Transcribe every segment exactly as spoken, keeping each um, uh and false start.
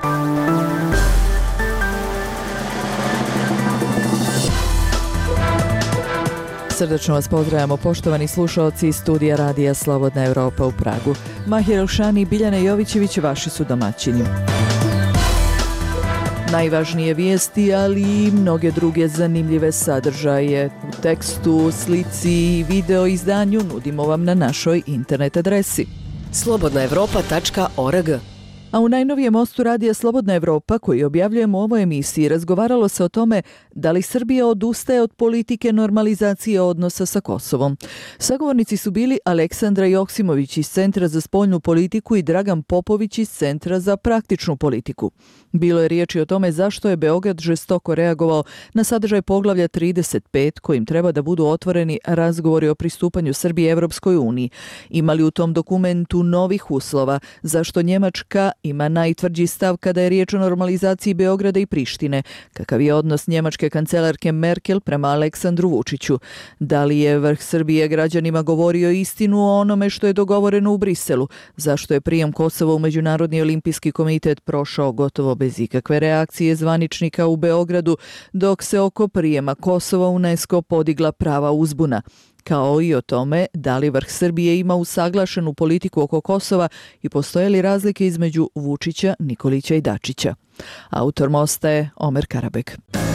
Srdačno vas pozdravljamo, poštovani slušaoci iz studija Radija Slobodna Evropa u Pragu. Mahir Elšani i Biljana Jovićević vaši su domaćini. Najvažnije vijesti, ali i mnoge druge zanimljive sadržaje u tekstu, slici i video izdanju nudimo vam na našoj internet adresi slobodna evropa tačka org. A u najnovijem mostu Radija Slobodna Evropa, koji objavljujemo u ovoj emisiji, razgovaralo se o tome da li Srbija odustaje od politike normalizacije odnosa sa Kosovom. Sagovornici su bili Aleksandra Joksimović iz Centra za spoljnu politiku i Dragan Popović iz Centra za praktičnu politiku. Bilo je riječi o tome zašto je Beograd žestoko reagovao na sadržaj poglavlja trideset pet, kojim treba da budu otvoreni razgovori o pristupanju Srbije Evropskoj uniji. Ima li u tom dokumentu novih uslova, zašto Njemačka ima najtvrđi stav kada je riječ o normalizaciji Beograda i Prištine, kakav je odnos njemačke kancelarke Merkel prema Aleksandru Vučiću. Da li je vrh Srbije građanima govorio istinu o onome što je dogovoreno u Briselu, zašto je prijem Kosova u Međunarodni olimpijski komitet prošao gotovo bez ikakve reakcije zvaničnika u Beogradu, dok se oko prijema Kosova u UNESCO podigla prava uzbuna, kao i o tome da li vrh Srbije ima usaglašenu politiku oko Kosova i postoje li razlike između Vučića, Nikolića i Dačića. Autor mosta je Omer Karabek.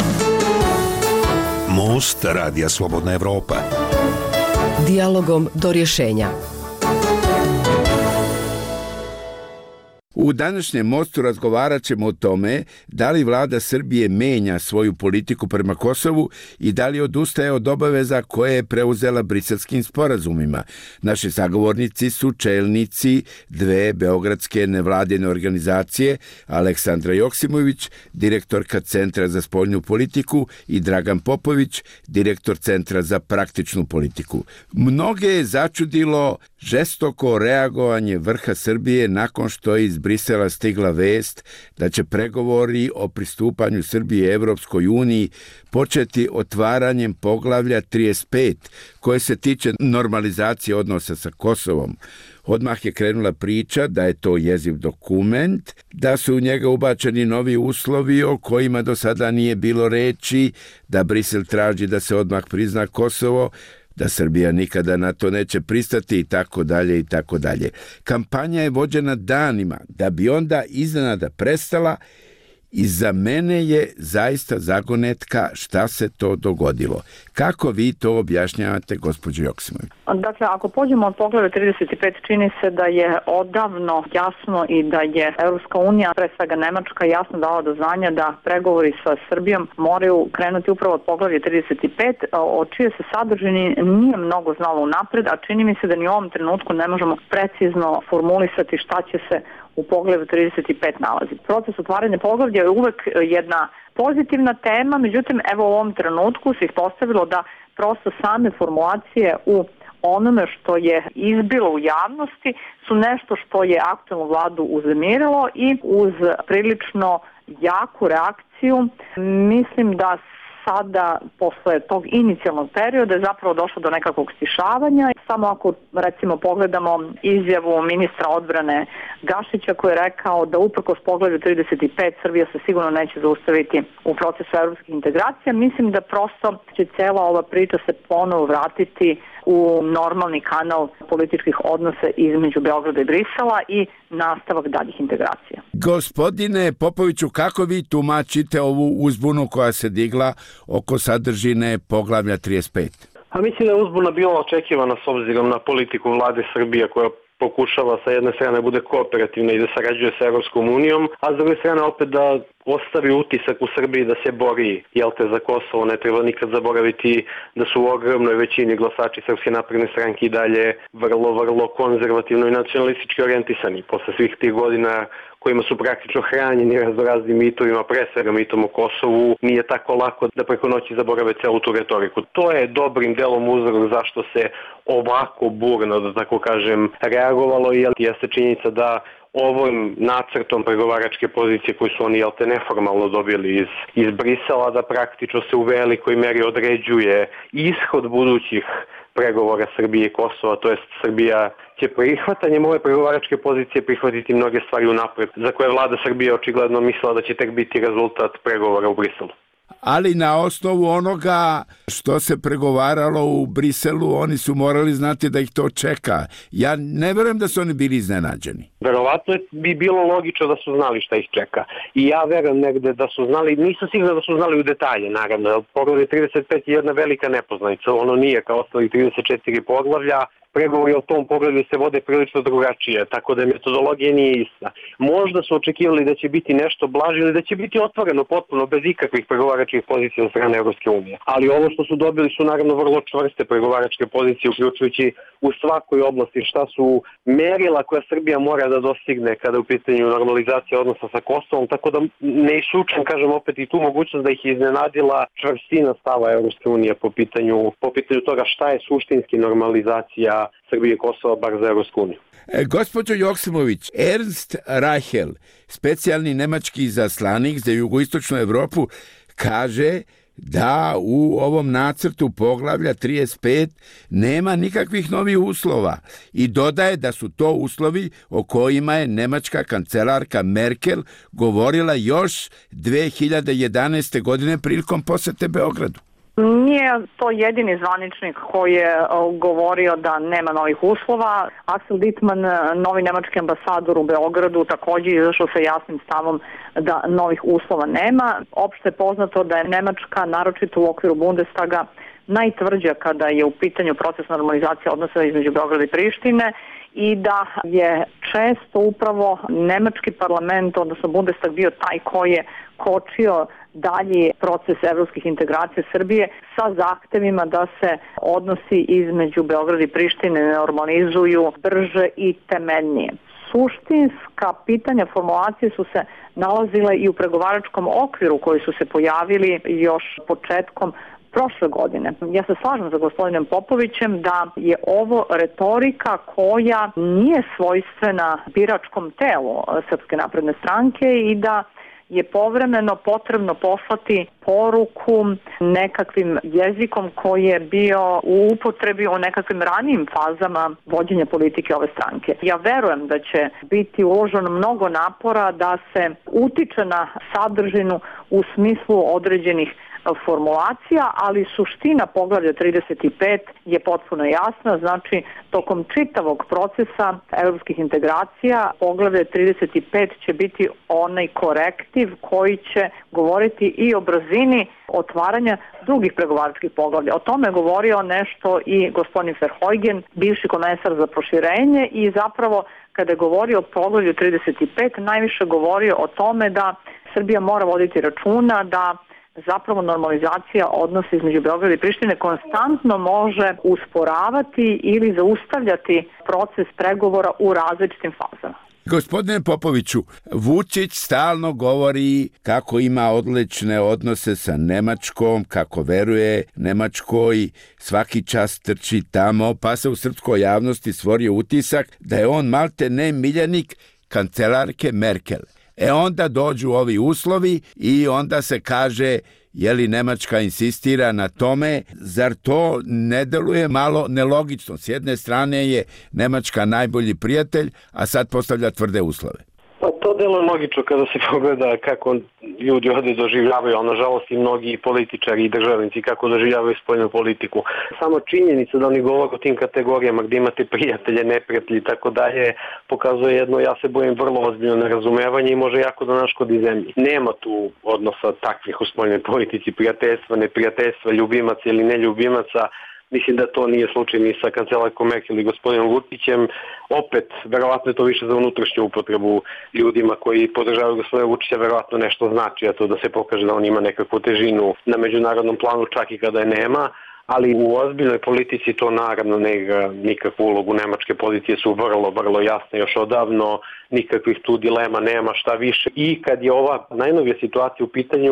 Most Radija Slobodna Evropa. Dijalogom do rješenja. U današnjem mostu razgovarat ćemo o tome da li vlada Srbije menja svoju politiku prema Kosovu i da li odustaje od obaveza koje je preuzela briselskim sporazumima. Naši sagovornici su čelnici dve beogradske nevladine organizacije, Aleksandra Joksimović, direktorka Centra za spoljnu politiku, i Dragan Popović, direktor Centra za praktičnu politiku. Mnoge je začudilo žestoko reagovanje vrha Srbije nakon što je iz Brisela stigla vest da će pregovori o pristupanju Srbije Evropskoj uniji početi otvaranjem poglavlja trideset pet, koje se tiče normalizacije odnosa sa Kosovom. Odmah je krenula priča da je to jeziv dokument, da su u njega ubačeni novi uslovi o kojima do sada nije bilo reči, da Brisel traži da se odmah prizna Kosovo, da Srbija nikada na to neće pristati i tako dalje i tako dalje. Kampanja je vođena danima, da bi onda iznenada prestala, i za mene je zaista zagonetka šta se to dogodilo. Kako vi to objašnjavate, gospođo Joksimović? Dakle, ako pođemo od poglavlja trideset pet, čini se da je odavno jasno i da je Evropska unija, pre svega Nemačka, jasno dala do znanja da pregovori sa Srbijom moraju krenuti upravo od poglavlja trideset pet, od čije se sadržini nije mnogo znalo unapred, a čini mi se da ni u ovom trenutku ne možemo precizno formulisati šta će se u poglavlju trideset pet nalazi. Proces otvaranja poglavlja je uvek jedna pozitivna tema, međutim, evo u ovom trenutku se ispostavilo da prosto same formulacije u onome što je izbilo u javnosti su nešto što je aktualnu vladu uznemirilo i uz prilično jaku reakciju mislim da sada, posle tog inicijalnog perioda, je zapravo došlo do nekakvog stišavanja. Samo ako, recimo, pogledamo izjavu ministra odbrane Gašića, koji je rekao da uprkos poglavlju trideset pet Srbija se sigurno neće zaustaviti u procesu evropskih integracija, mislim da prosto će cela ova priča se ponovo vratiti u normalni kanal političkih odnosa između Beograda i Brisela i nastavak daljih integracija. Gospodine Popoviću, kako vi tumačite ovu uzbunu koja se digla oko sadržine poglavlja trideset pet? A mislim da je uzbuna bila očekivana s obzirom na politiku vlade Srbije, koja pokušava sa jedne strane bude kooperativna i da sarađuje sa Evropskom unijom, a s druge strane opet da ostavi utisak u Srbiji da se bori, jel te, za Kosovo. Ne treba nikad zaboraviti da su u ogromnoj većini glasači Srpske napredne stranke i dalje vrlo, vrlo konzervativno i nacionalistički orijentisani. Posle svih tih godina kojima su praktično hranjeni raznoraznim mitovima, pre svega mitom o Kosovu, nije tako lako da preko noći zaborave celu tu retoriku. To je dobrim delom uzrok zašto se ovako burno, da tako kažem, reagovalo, i jeste činjenica da ovim nacrtom pregovaračke pozicije koju su oni jel te neformalno dobili iz, iz Brisela, da praktično se u velikoj meri određuje ishod budućih pregovora Srbije i Kosova, to jest Srbija će prihvatanjem ove pregovaračke pozicije prihvatiti mnoge stvari unapred, za koje vlada Srbije očigledno mislila da će tek biti rezultat pregovora u Briselu. Ali na osnovu onoga što se pregovaralo u Briselu, oni su morali znati da ih to čeka. Ja ne verujem da su oni bili iznenađeni. Verovatno bi bilo logično da su znali šta ih čeka. I ja verujem negde da su znali, nisam siguran da su znali u detalje, naravno. Poglavlje trideset pet je jedna velika nepoznanica, ono nije kao ostali trideset četiri poglavlja. Pregovori o tom pogledu se vode prilično drugačije, tako da metodologija nije ista. Možda su očekivali da će biti nešto blaže ili da će biti otvoreno potpuno bez ikakvih pregovaračkih pozicija od strane Evropske unije. Ali ovo što su dobili su naravno vrlo čvrste pregovaračke pozicije, uključujući u svakoj oblasti šta su merila koja Srbija mora da dostigne kada je u pitanju normalizacija odnosa sa Kosovom, tako da ne isključujem, kažem opet, i tu mogućnost da ih iznenadila čvrstina stava Evropske unije po pitanju, po pitanju toga šta je suštinski normalizacija Srbije i Kosova, bar za Evropsku uniju. E, gospođo Joksimović, Ernst Reichel, specijalni nemački izaslanik za jugoistočnu Evropu, kaže da u ovom nacrtu poglavlja trideset pet nema nikakvih novih uslova i dodaje da su to uslovi o kojima je nemačka kancelarka Merkel govorila još dve hiljade jedanaeste. godine prilikom posete Beogradu. Nije to jedini zvaničnik koji je govorio da nema novih uslova. Axel Dittmann, novi nemački ambasador u Beogradu, također izašao sa jasnim stavom da novih uslova nema. Opšte je poznato da je Nemačka, naročito u okviru Bundestaga, najtvrđa kada je u pitanju proces normalizacije odnosa između Beograda i Prištine i da je često upravo nemački parlament, odnosno Bundestag, bio taj koji je kočio dalji proces evropskih integracija Srbije sa zahtevima da se odnosi između Beograda i Prištine normalizuju brže i temeljnije. Suštinska pitanja formulacije su se nalazile i u pregovaračkom okviru koji su se pojavili još početkom prošle godine. Ja se slažem za gospodinom Popovićem da je ovo retorika koja nije svojstvena biračkom telu Srpske napredne stranke i da je povremeno potrebno poslati poruku nekakvim jezikom koji je bio u upotrebi u nekakvim ranijim fazama vođenja politike ove stranke. Ja verujem da će biti uloženo mnogo napora da se utiče na sadržinu u smislu određenih formulacija, ali suština poglavlja trideset pet je potpuno jasna, znači tokom čitavog procesa evropskih integracija poglavlje trideset pet će biti onaj korektiv koji će govoriti i o brzini otvaranja drugih pregovaračkih poglavlja. O tome je govorio nešto i gospodin Verheugen, bivši komesar za proširenje, i zapravo kada je govorio o poglavlju trideset pet najviše govorio o tome da Srbija mora voditi računa da zapravo normalizacija odnosa između Beograda i Prištine konstantno može usporavati ili zaustavljati proces pregovora u različitim fazama. Gospodine Popoviću, Vučić stalno govori kako ima odlične odnose sa Nemačkom, kako veruje Nemačkoj, svaki čas trči tamo, pa se u srpskoj javnosti stvorio utisak da je on malte ne miljenik kancelarke Merkel. E onda dođu ovi uslovi i onda se kaže, je li Nemačka insistira na tome, zar to ne deluje malo nelogično? S jedne strane je Nemačka najbolji prijatelj, a sad postavlja tvrde uslove. Pa to deluje logično kada se pogleda kako ljudi ovdje doživljavaju, ali nažalost i mnogi političari i državnici kako doživljavaju spoljnu politiku. Samo činjenica da oni govore o tim kategorijama gdje imate prijatelje, neprijatelji i tako dalje, pokazuje jedno, ja se bojim, vrlo ozbiljno nerazumevanje i može jako da naškodi zemlji. Nema tu odnosa takvih u spoljnoj politici, prijateljstva, neprijateljstva, ljubimaca ili neljubimaca. Mislim da to nije slučaj ni sa kancelarkom Merkel i gospodinom Vučićem. Opet, verovatno je to više za unutrašnju upotrebu ljudima koji podržavaju gospodina Vučića, verovatno nešto znači, a to da se pokaže da on ima nekakvu težinu na međunarodnom planu, čak i kada je nema, ali u ozbiljnoj politici to naravno ne igra nikakvu ulogu. Nemačke pozicije su vrlo, vrlo jasne još odavno, nikakvih tu dilema nema, šta više. I kad je ova najnovija situacija u pitanju,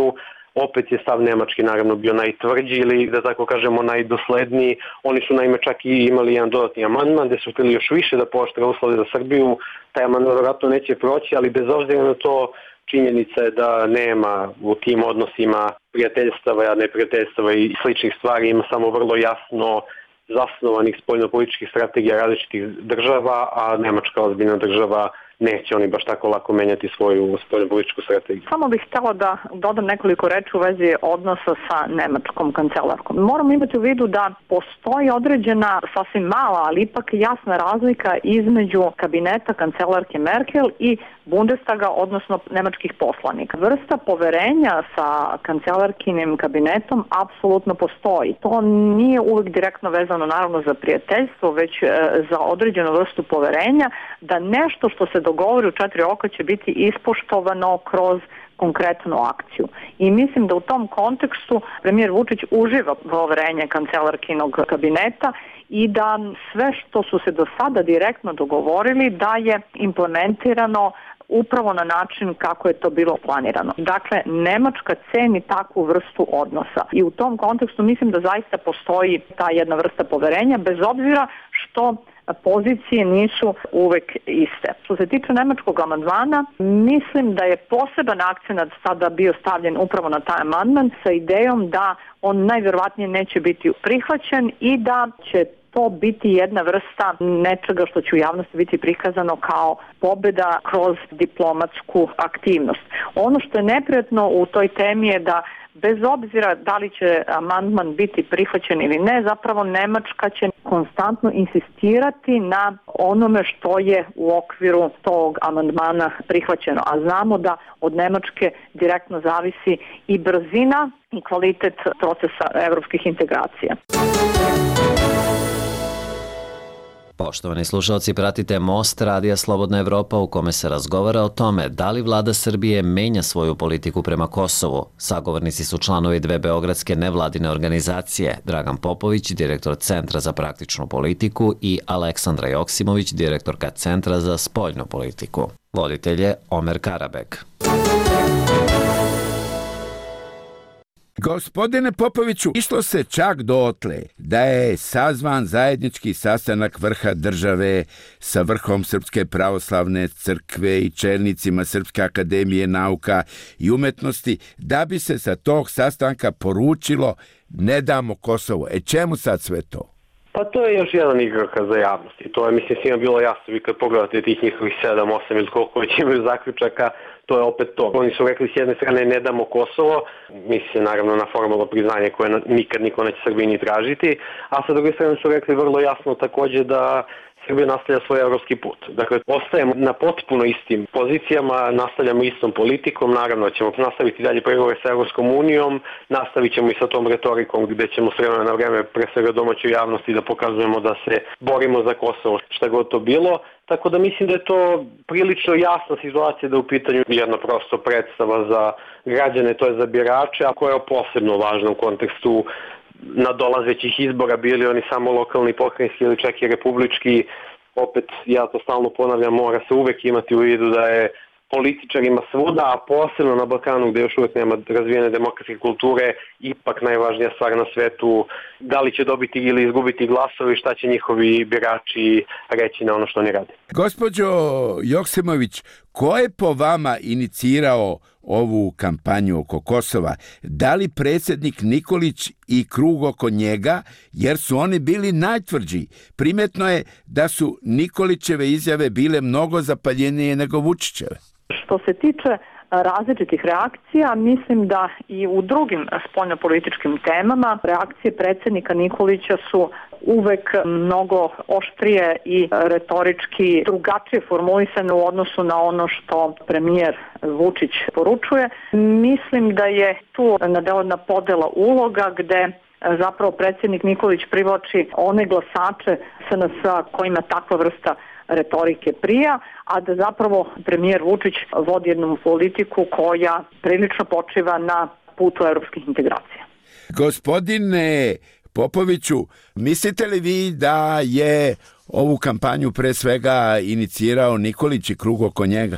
opet je stav Nemački naravno bio najtvrđi ili da tako kažemo najdosledniji. Oni su naime čak i imali jedan dodatni amandman gde su htjeli još više da pooštre uslove za Srbiju. Taj amandman vjerojatno neće proći, ali bez obzira na to činjenica je da nema u tim odnosima prijateljstava, neprijateljstava i sličnih stvari, ima samo vrlo jasno zasnovanih spoljnopolitičkih strategija različitih država, a Nemačka ozbiljna država neće oni baš tako lako menjati svoju spoljnopolitičku strategiju. Samo bih htjela da dodam nekoliko reči u vezi odnosa sa nemačkom kancelarkom. Moramo imati u vidu da postoji određena, sasvim mala, ali ipak jasna razlika između kabineta kancelarke Merkel i Bundestaga, odnosno nemačkih poslanika. Vrsta poverenja sa kancelarkinim kabinetom apsolutno postoji. To nije uvijek direktno vezano naravno za prijateljstvo, već e, za određenu vrstu poverenja da nešto što se dogovori u četiri oka će biti ispoštovano kroz konkretnu akciju. I mislim da u tom kontekstu premijer Vučić uživa poverenje kancelarkinog kabineta i da sve što su se do sada direktno dogovorili da je implementirano upravo na način kako je to bilo planirano. Dakle, Nemačka ceni takvu vrstu odnosa i u tom kontekstu mislim da zaista postoji ta jedna vrsta poverenja, bez obzira što pozicije nisu uvek iste. Što se tiče nemačkog amandmana, mislim da je poseban akcenat sada bio stavljen upravo na taj amandman sa idejom da on najvjerovatnije neće biti prihvaćen i da će to biti jedna vrsta nečega što će u javnosti biti prikazano kao pobjeda kroz diplomatsku aktivnost. Ono što je neprijatno u toj temi je da bez obzira da li će amandman biti prihvaćen ili ne, zapravo Nemačka će konstantno insistirati na onome što je u okviru tog amandmana prihvaćeno. A znamo da od Nemačke direktno zavisi i brzina i kvalitet procesa evropskih integracija. Poštovani slušalci, pratite Most Radija Slobodna Evropa u kome se razgovara o tome da li vlada Srbije menja svoju politiku prema Kosovu. Sagovornici su članovi dve beogradske nevladine organizacije, Dragan Popović, direktor Centra za praktičnu politiku i Aleksandra Joksimović, direktorka Centra za spoljnu politiku. Voditelj je Omer Karabek. Gospodine Popoviću, išlo se čak dotle da je sazvan zajednički sastanak vrha države sa vrhom Srpske pravoslavne crkve i čelnicima Srpske akademije nauka i umetnosti, da bi se sa tog sastanka poručilo ne damo Kosovo. E čemu sad sve to? Pa to je još jedan igrokaz za javnost i to je, mislim, svima bilo jasno. Vi kad pogledate tih njihovih sedam, osam ili koliko već imaju zaključaka, to je opet to. Oni su rekli s jedne strane ne damo Kosovo, misli se naravno na formalno priznanje koje nikad niko neće Srbiji ni tražiti, a sa druge strane su rekli vrlo jasno također da Srbija nastavlja svoj evropski put. Dakle, ostajemo na potpuno istim pozicijama, nastavljamo istom politikom, naravno ćemo nastaviti dalje pregovore sa Evropskom unijom, nastavit ćemo i sa tom retorikom gdje ćemo s vremena na vreme pre svega domaćoj javnosti da pokazujemo da se borimo za Kosovo, šta god to bilo. Tako da mislim da je to prilično jasna situacija da je u pitanju jedna prosto predstava za građane, to je za birače, a koja je posebno važna u kontekstu nadolazećih izbora, bili oni samo lokalni, pokrajinski ili čak i republički. Opet, ja to stalno ponavljam, mora se uvek imati u vidu da je političarima svuda, a posebno na Balkanu gdje još uvijek nema razvijene demokratske kulture, ipak najvažnija stvar na svetu, da li će dobiti ili izgubiti glasovi, šta će njihovi birači reći na ono što oni rade. Gospođo Joksimović, ko je po vama inicirao ovu kampanju oko Kosova? Da li predsjednik Nikolić i krug oko njega, jer su oni bili najtvrđi? Primetno je da su Nikolićeve izjave bile mnogo zapaljenije nego Vučićeve. Što se tiče različitih reakcija, mislim da i u drugim spoljnopolitičkim temama reakcije predsjednika Nikolića su uvek mnogo oštrije i retorički drugačije formulisane u odnosu na ono što premijer Vučić poručuje. Mislim da je tu nadeljena podela uloga gde zapravo predsjednik Nikolić privlači one glasače S N S kojima takva vrsta retorike prija, a da zapravo premijer Vučić vodi jednu politiku koja prilično počiva na putu evropskih integracija. Gospodine Popoviću, mislite li vi da je ovu kampanju pre svega inicirao Nikolić i krug oko njega? Pa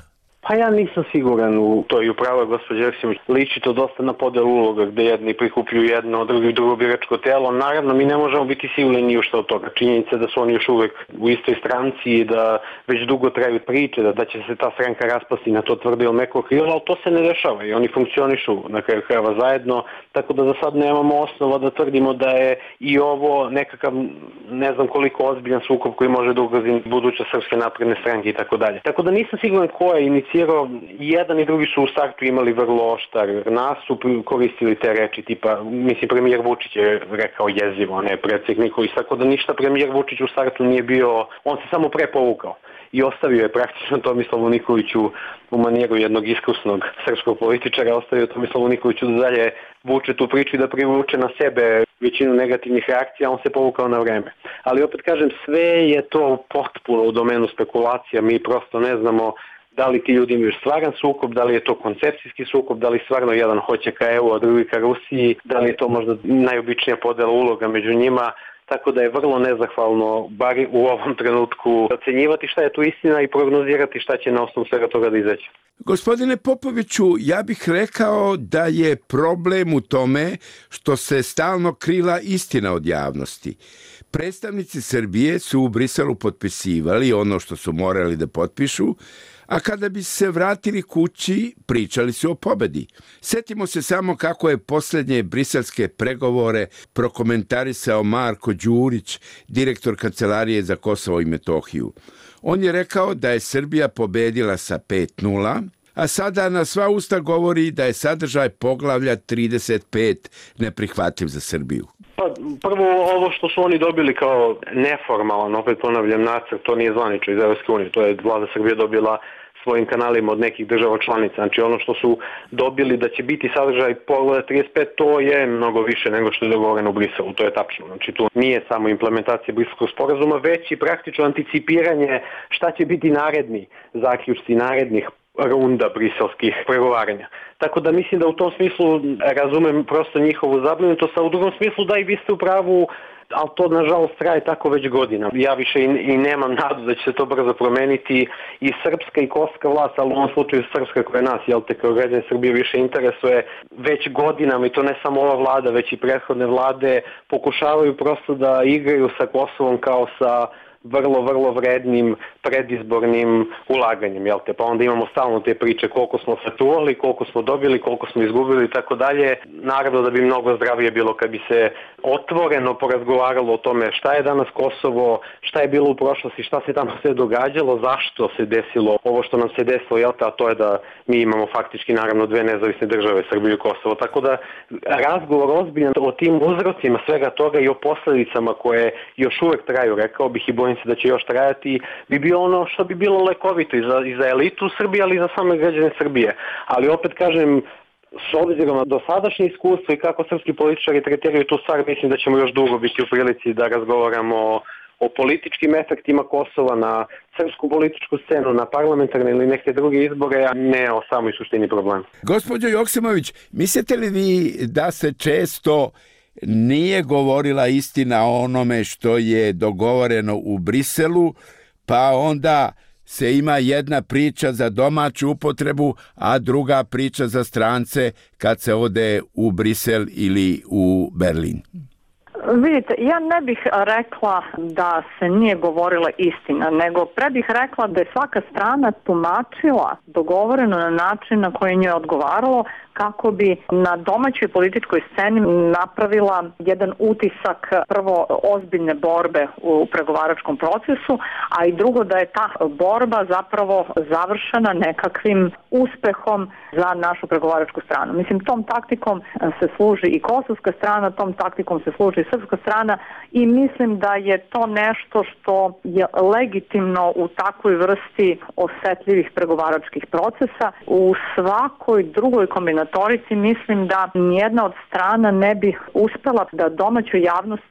Pa ja nisam siguran u to i upravo gospođa Joksimović. Liči to dosta na podelu uloga gde jedni prikupljuju jedno, drugi drugo biračko telo. Naravno, mi ne možemo biti sigurni ni u što od toga. Činjenica da su oni još uvek u istoj stranci i da već dugo traju priče, da, da će se ta stranka raspasti na to tvrdo ili meko krilo, ali to se ne dešava i oni funkcionišu na kraju krajeva zajedno, tako da za sad nemamo osnova da tvrdimo da je i ovo nekakav, ne znam koliko ozbiljan sukob koji može da ugrozi buduće Srpske napredne stranke i tako dalje. Tako da nisam siguran ko je inicirao, jedan i drugi su u startu imali vrlo oštar nastup, koristili te reči tipa, mislim premijer Vučić je rekao jezivo, ne predsjednik Nikolić, tako da ništa premijer Vučić u startu nije bio, on se samo prepovukao i ostavio je praktično Tomislavu Nikoliću u manijeru jednog iskusnog srpskog političara, ostavio Tomislavu Nikoliću da dalje vuče tu priču i da privuče na sebe većinu negativnih reakcija, on se povukao na vreme. Ali opet kažem, sve je to potpuno u domenu spekulacija, mi prosto ne znamo da li ti ljudi imaju stvaran sukob, da li je to koncepcijski sukob, da li stvarno jedan hoće ka E U, a drugi ka Rusiji, da li je to možda najobičnija podela uloga među njima, tako da je vrlo nezahvalno, bar u ovom trenutku, ocenjivati šta je tu istina i prognozirati šta će na osnovu svega toga da izaći. Gospodine Popoviću, ja bih rekao da je problem u tome što se stalno krila istina od javnosti. Predstavnici Srbije su u Briselu potpisivali ono što su morali da potpišu, a kada bi se vratili kući, pričali su o pobedi. Setimo se samo kako je posljednje briselske pregovore prokomentarisao Marko Đurić, direktor Kancelarije za Kosovo i Metohiju. On je rekao da je Srbija pobedila sa pet nula, a sada na sva usta govori da je sadržaj poglavlja trideset pet neprihvatljiv za Srbiju. Pa, prvo, ovo što su oni dobili kao neformalan, opet ponavljam, nacrt, to nije zvanično iz Evropske unije, to je vlada Srbije dobila svojim kanalima od nekih država članica. Znači ono što su dobili da će biti sadržaj poglavlja trideset pet, to je mnogo više nego što je dogovoreno u Briselu, to je tačno. Znači tu nije samo implementacija Briselskog sporazuma, već i praktično anticipiranje šta će biti naredni zaključci, narednih runda briselskih pregovaranja. Tako da mislim da u tom smislu razumem prosto njihovu zabrinutost, a u drugom smislu da i vi ste u pravu, ali to nažalost traje tako već godina. Ja više i, i nemam nadu da će se to brzo promeniti i srpska i kosovska vlast, ali u ovom slučaju srpska koja nas, jel te, kao građane Srbije više interesuje već godinama i to ne samo ova vlada, već i prethodne vlade pokušavaju prosto da igraju sa Kosovom kao sa vrlo, vrlo vrednim predizbornim ulaganjem, jel te? Pa onda imamo stalno te priče koliko smo sačuvali, koliko smo dobili, koliko smo izgubili i tako dalje. Naravno da bi mnogo zdravije bilo kad bi se otvoreno porazgovaralo o tome šta je danas Kosovo, šta je bilo u prošlosti, šta se tamo sve događalo, zašto se desilo ovo što nam se desilo, jel te? A to je da mi imamo faktički naravno dve nezavisne države, Srbiju i Kosovo. Tako da razgovor ozbiljan o tim uzrocima svega toga i o posledicama koje još uvek traju, rekao bih i bojim se da će još trajati, bi bio ono što bi bilo lekovito i za, i za elitu Srbije, ali i za same građane Srbije. Ali opet kažem, s obzirom na dosadašnje iskustvo i kako srpski političari tretiraju tu stvar, mislim da ćemo još dugo biti u prilici da razgovaramo o, o političkim efektima Kosova na srpsku političku scenu, na parlamentarne ili neke druge izbore, a ne o samoj suštini problema. Gospođo Joksimović, mislite li vi da se često nije govorila istina o onome što je dogovoreno u Briselu, pa onda se ima jedna priča za domaću upotrebu, a druga priča za strance kad se ode u Brisel ili u Berlin? Vidite, ja ne bih rekla da se nije govorila istina, nego pre bih rekla da je svaka strana tumačila dogovoreno na način na koji njoj odgovaralo, kako bi na domaćoj političkoj sceni napravila jedan utisak prvo ozbiljne borbe u pregovaračkom procesu, a i drugo da je ta borba zapravo završena nekakvim uspehom za našu pregovaračku stranu. Mislim, tom taktikom se služi i kosovska strana, tom taktikom se služi i srpska strana i mislim da je to nešto što je legitimno u takvoj vrsti osetljivih pregovaračkih procesa. U svakoj drugoj kombinatorici mislim da nijedna od strana ne bi uspela da domaćoj javnosti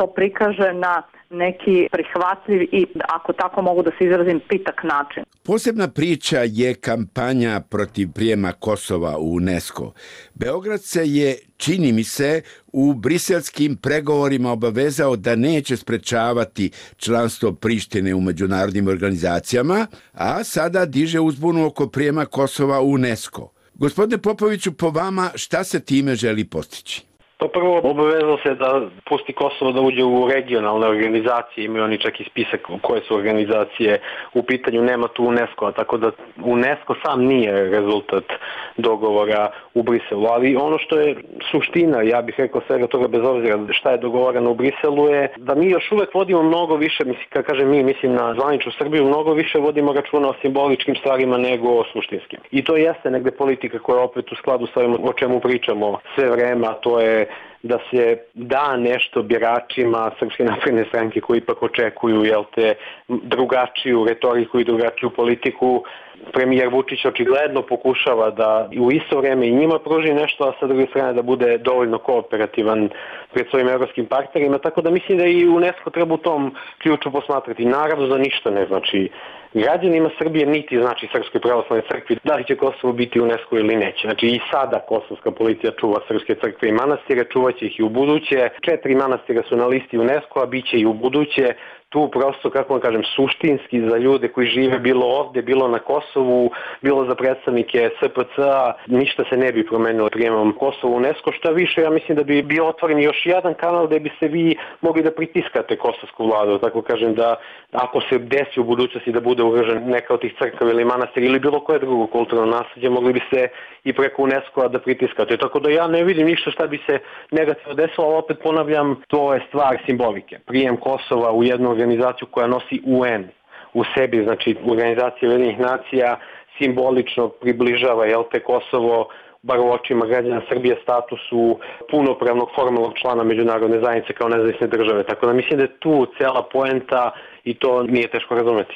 to prikaže na neki prihvatljiv i, ako tako mogu da se izrazim, pitak način. Posebna priča je kampanja protiv prijema Kosova u UNESCO. Beograd se je, čini mi se, u briselskim pregovorima obavezao da neće sprečavati članstvo Prištine u međunarodnim organizacijama, a sada diže uzbunu oko prijema Kosova u UNESCO. Gospodine Popoviću, po vama šta se time želi postići? To prvo obavezao se da pusti Kosovo da uđe u regionalne organizacije, imaju oni čak i spisak koje su organizacije u pitanju, nema tu UNESCO-a, tako da UNESCO sam nije rezultat dogovora u Briselu, ali ono što je suština, ja bih rekao svega toga bez obzira šta je dogovoreno u Briselu je da mi još uvek vodimo mnogo više, mislim, kad kažem mi, mislim na zvaničnu Srbiju, mnogo više vodimo računa o simboličkim stvarima nego o suštinskim. I to jeste negde politika koja je opet u skladu sa ovim o čemu pričamo sve vreme, a to je da se da nešto biračima Srpske napredne stranke koji ipak očekuju, jel te, drugačiju retoriku i drugačiju politiku. Premijer Vučić očigledno pokušava da u isto vreme i njima pruži nešto, a sa druge strane da bude dovoljno kooperativan pred svojim evropskim partnerima, tako da mislim da i UNESCO treba u tom ključu posmatrati. Naravno za ništa ne znači građanima Srbije, niti znači Srpskoj pravoslavnoj crkvi da li će Kosovo biti u UNESCO ili neće. Znači i sada kosovska policija čuva srpske crkve i manastire, čuvaće ih i u buduće. Četiri manastira su na listi UNESCO-a, bit će i u buduće. Tu prosto, kako vam kažem, suštinski za ljude koji žive bilo ovde, bilo na Kosovu, bilo za predstavnike S P C-a, ništa se ne bi promenilo prijemom Kosova u UNESCO, šta više, ja mislim da bi bio otvoren još jedan kanal gde biste vi mogli da pritiskate kosovsku vladu, tako kažem da ako se desi u budućnosti da bude ugrožen neka od tih crkava ili manastira ili bilo koje drugo kulturno nasleđe, mogli bi se i preko UNESCO-a da pritiskate. Tako da ja ne vidim ništa šta bi se negativno desilo, ali opet ponavljam, to je stvar simbolike. Prijem Kosova u jednu organizaciju koja nosi U N u sebi, znači organizacija Ujedinjenih nacija, simbolično približava, jel te, Kosovo, bar u očima građana Srbije, statusu punopravnog formalnog člana međunarodne zajednice kao nezavisne države. Tako da mislim da je tu cela poenta i to nije teško razumeti.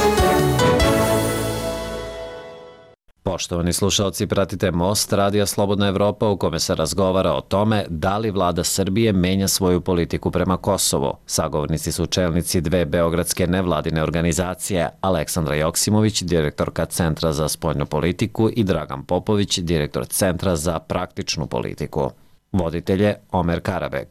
Poštovani slušalci, pratite Most, Radija Slobodna Evropa, u kome se razgovara o tome da li vlada Srbije menja svoju politiku prema Kosovu. Sagovornici su čelnici dve beogradske nevladine organizacije, Aleksandra Joksimović, direktorka Centra za spoljnu politiku, i Dragan Popović, direktor Centra za praktičnu politiku. Voditelj je Omer Karabek.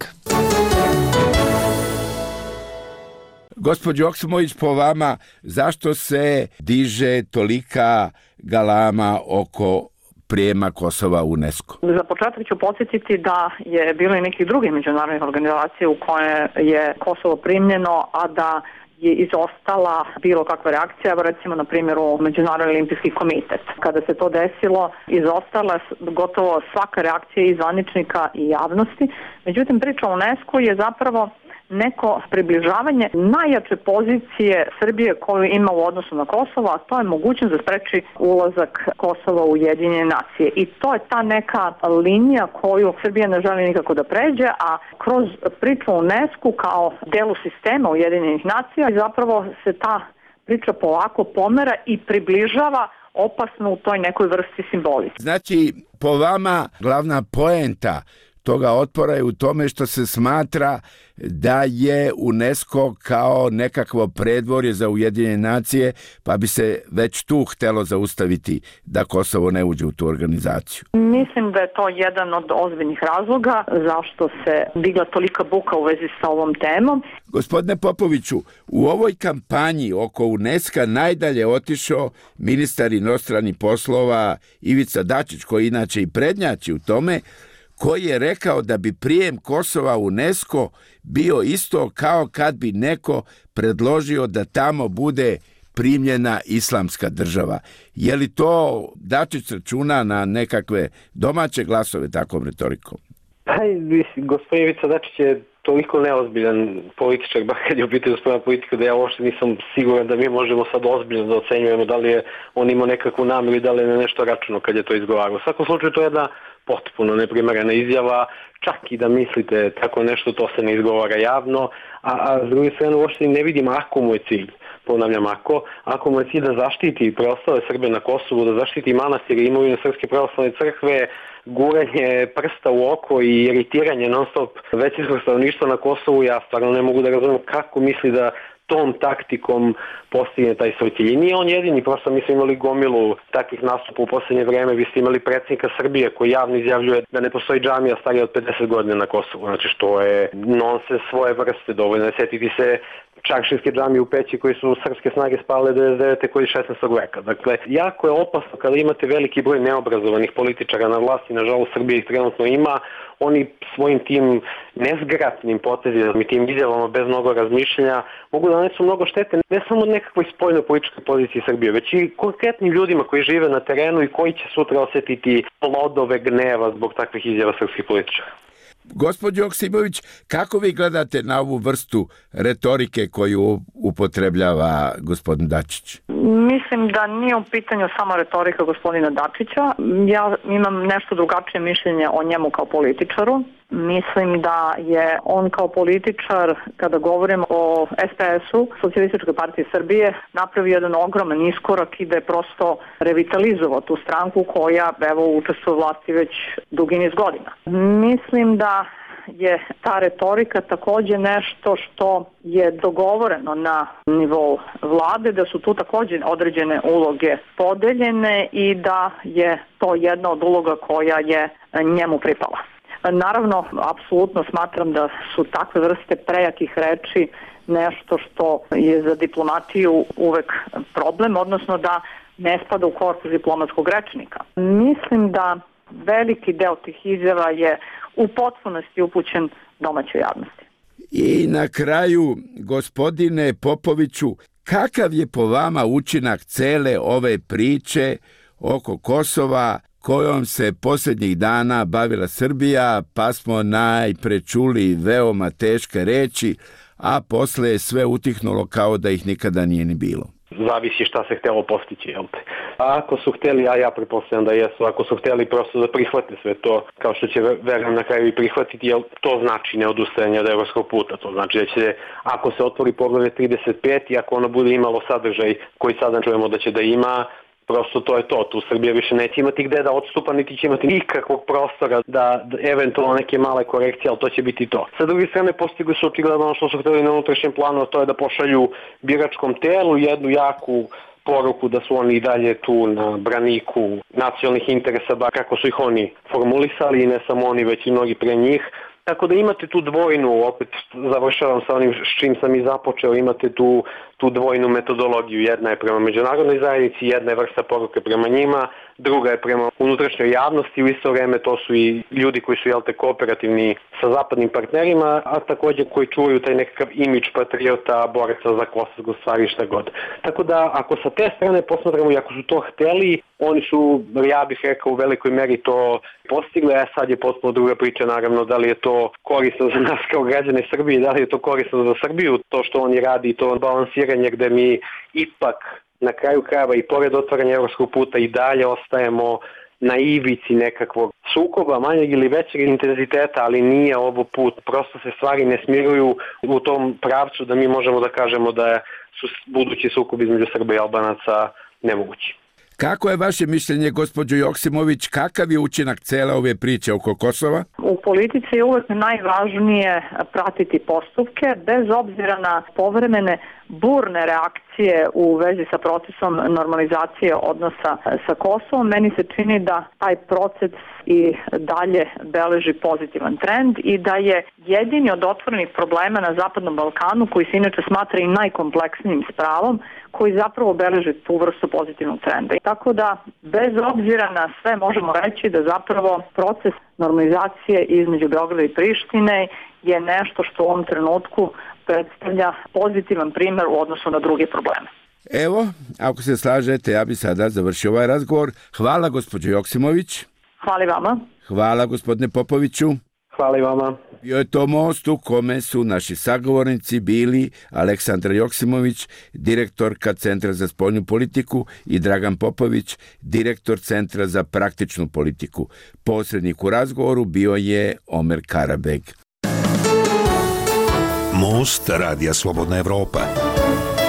Gospođo Joksimović, po vama, zašto se diže tolika galama oko prijema Kosova u UNESCO? Za početak ću podsjetiti da je bilo i nekih drugih međunarodnih organizacija u koje je Kosovo primljeno, a da je izostala bilo kakva reakcija, recimo na primjeru Međunarodni olimpijski komitet. Kada se to desilo, izostala gotovo svaka reakcija i zvaničnika i javnosti. Međutim, priča o UNESCO je zapravo neko približavanje najjače pozicije Srbije koju ima u odnosu na Kosovo, a to je mogućnost da spreči ulazak Kosova u Ujedinjene nacije. I to je ta neka linija koju Srbija ne želi nikako da pređe, a kroz priču o UNESCO kao delu sistema Ujedinjenih nacija zapravo se ta priča polako pomera i približava opasno u toj nekoj vrsti simbolike. Znači, po vama glavna poenta toga otpora je u tome što se smatra da je UNESCO kao nekakvo predvorje za Ujedinjene nacije, pa bi se već tu htelo zaustaviti da Kosovo ne uđe u tu organizaciju. Mislim da je to jedan od ozbiljnih razloga zašto se digla tolika buka u vezi sa ovom temom. Gospodine Popoviću, u ovoj kampanji oko UNESCO najdalje otišao ministar inostranih poslova Ivica Dačić, koji inače i prednjači u tome, koji je rekao da bi prijem Kosova u UNESCO bio isto kao kad bi neko predložio da tamo bude primljena islamska država. Je li to Dačić računa na nekakve domaće glasove takvom retorikom? Aj, gospodin Ivica Dačić je toliko neozbiljan političar, bar kad je u pitanju spoljna politika, da ja uopšte nisam siguran da mi možemo sad ozbiljno da ocenjujemo da li je on imao nekakvu namjeru i da li je na nešto računao kad je to izgovarao. U svakom slučaju to je jedna potpuno neprimerena izjava, čak i da mislite tako nešto, to se ne izgovara javno, a, a s druge strane uopšte ne vidim ako mu je cilj. ponavljam, ako, ako mu je cilj da zaštiti preostale Srbe na Kosovu, da zaštiti manastire i imovinu Srpske pravoslavne crkve, guranje prsta u oko i iritiranje non stop većinskog stanovništva na Kosovu, ja stvarno ne mogu da razumijem kako misli da tom taktikom postigne taj svoj cilj. I nije on jedini, prosto mi smo imali gomilu takvih nastupa u posljednje vreme. Vi ste imali predsjednika Srbije koji javno izjavljuje da ne postoji džamija starija od pedeset godina na Kosovu. Znači što je nonsens svoje vrste. Dovoljno je setiti se Čaršinske džamije u Peći koji su srpske snage spale devedeset devete koji šesnaestog veka. Dakle, jako je opasno kada imate veliki broj neobrazovanih političara na vlasti, nažalost Srbije ih trenutno ima, oni svojim tim nezgratnim potezima i tim izjavama bez mnogo razmišljanja mogu da nanesu mnogo štete ne samo nekakvoj spoljnoj političkoj poziciji Srbije, već i konkretnim ljudima koji žive na terenu i koji će sutra osjetiti plodove gneva zbog takvih izjava srpskih političara. Gospođo Joksimović, kako vi gledate na ovu vrstu retorike koju upotrebljava gospodin Dačić? Mislim da nije u pitanju samo retorika gospodina Dačića. Ja imam nešto drugačije mišljenje o njemu kao političaru. Mislim da je on kao političar, kada govorimo o es pe es-u, Socijalističkoj partiji Srbije, napravio jedan ogroman iskorak i da je prosto revitalizovao tu stranku koja, evo, učestvuje u vlasti već dugi niz godina. Mislim da je ta retorika također nešto što je dogovoreno na nivou vlade, da su tu također određene uloge podeljene i da je to jedna od uloga koja je njemu pripala. Naravno, apsolutno smatram da su takve vrste prejakih reči nešto što je za diplomatiju uvek problem, odnosno da ne spada u korpus diplomatskog rečnika. Mislim da veliki deo tih izjava je u potpunosti upućen domaćoj javnosti. I na kraju, gospodine Popoviću, kakav je po vama učinak cele ove priče oko Kosova kojom se posljednjih dana bavila Srbija, pa smo najpre čuli veoma teške reči, a posle je sve utihnulo kao da ih nikada nije ni bilo? Zavisi šta se htjelo postići, jel te? A ako su htjeli, a ja pretpostavljam da jesu, ako su htjeli prosto da prihvate sve to, kao što će verujem na kraju i prihvatiti, jel to znači neodustajanje od evropskog puta, to znači da će, ako se otvori poglavlje trideset pet i ako ono bude imalo sadržaj koji sada čujemo da će da ima, prosto to je to. Tu Srbija više neće imati gde da odstupa, niti će imati nikakvog prostora da, da eventualno neke male korekcije, ali to će biti to. Sa druge strane, postigli su očigledno ono što su htjeli na unutrašnjem planu, to je da pošalju biračkom telu jednu jaku poruku da su oni i dalje tu na braniku nacionalnih interesa, bar kako su ih oni formulisali, i ne samo oni, već i mnogi pre njih. Tako da imate tu dvojnu, opet završavam sa onim s čim sam i započeo, imate tu, tu dvojnu metodologiju. Jedna je prema međunarodnoj zajednici, jedna je vrsta poruke prema njima, druga je prema unutrašnjoj javnosti, u isto vrijeme to su i ljudi koji su, jel te, kooperativni sa zapadnim partnerima, a također koji čuju taj nekakav imidž patriota, boraca za Kosovo, stvari šta god. Tako da, ako sa te strane posmatramo i ako su to hteli, oni su, ja bih rekao, u velikoj meri to postigli, a sad je potpuno druga priča, naravno, da li je to korisno za nas kao građane Srbije, da li je to korisno za Srbiju, to što oni radi, to balansiranje gde mi ipak na kraju krajeva i pored otvaranja evropskog puta i dalje ostajemo na ivici nekakvog sukoba, manjeg ili većeg intenziteta, ali nije ovo put. Prosto se stvari ne smiruju u tom pravcu da mi možemo da kažemo da su budući sukob između Srba i Albanaca nemogući. Kako je vaše mišljenje, gospođo Joksimović, kakav je učinak cele ove priče oko Kosova? U politici je uvek najvažnije pratiti postupke, bez obzira na povremene burne reakcije u vezi sa procesom normalizacije odnosa sa Kosovom. Meni se čini da taj proces i dalje beleži pozitivan trend i da je jedini od otvorenih problema na Zapadnom Balkanu, koji se inače smatra i najkompleksnijim s pravom, koji zapravo beleži tu vrstu pozitivnog trenda. Tako da, bez obzira na sve, možemo reći da zapravo proces normalizacije između Beograda i Prištine je nešto što u ovom trenutku predstavlja pozitivan primjer u odnosu na druge probleme. Evo, ako se slažete, ja bi sada završio ovaj razgovor. Hvala, gospođo Joksimović. Hvala i vama. Hvala, gospodine Popoviću. Hvala i vama. Bio je to most u kome su naši sagovornici bili Aleksandra Joksimović, direktorka Centra za spoljnu politiku, i Dragan Popović, direktor Centra za praktičnu politiku. Posrednik u razgovoru bio je Omer Karabeg. Most Radija Slobodna Evropa.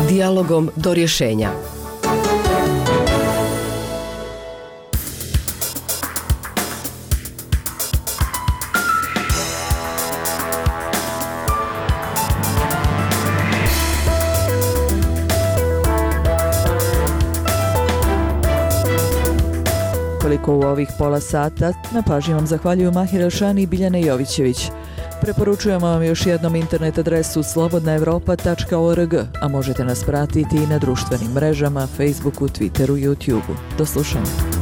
Dijalogom do rješenja. Toliko u ovih pola sata. Na pažnji vam zahvaljuju Mahir Elšani i Biljana Jovićević. Preporučujemo vam još jednom internet adresu slobodna evropa tačka org, a možete nas pratiti i na društvenim mrežama, Facebooku, Twitteru i YouTubeu. Do slušanja.